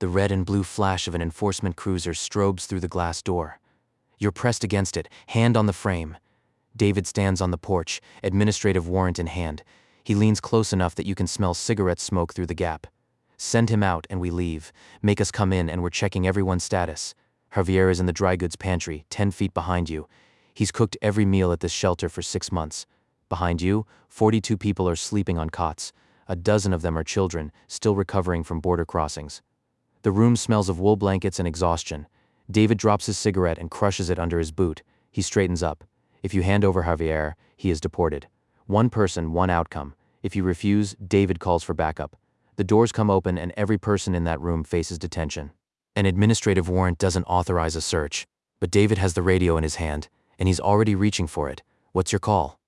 The red and blue flash of an enforcement cruiser strobes through the glass door. You're pressed against it, hand on the frame. David stands on the porch, administrative warrant in hand. He leans close enough that you can smell cigarette smoke through the gap. Send him out and we leave. Make us come in and we're checking everyone's status. Javier is in the dry goods pantry, 10 feet behind you. He's cooked every meal at this shelter for 6 months. Behind you, 42 people are sleeping on cots. A dozen of them are children, still recovering from border crossings. The room smells of wool blankets and exhaustion. David drops his cigarette and crushes it under his boot. He straightens up. If you hand over Javier, he is deported. One person, one outcome. If you refuse, David calls for backup. The doors come open and every person in that room faces detention. An administrative warrant doesn't authorize a search, but David has the radio in his hand, and he's already reaching for it. What's your call?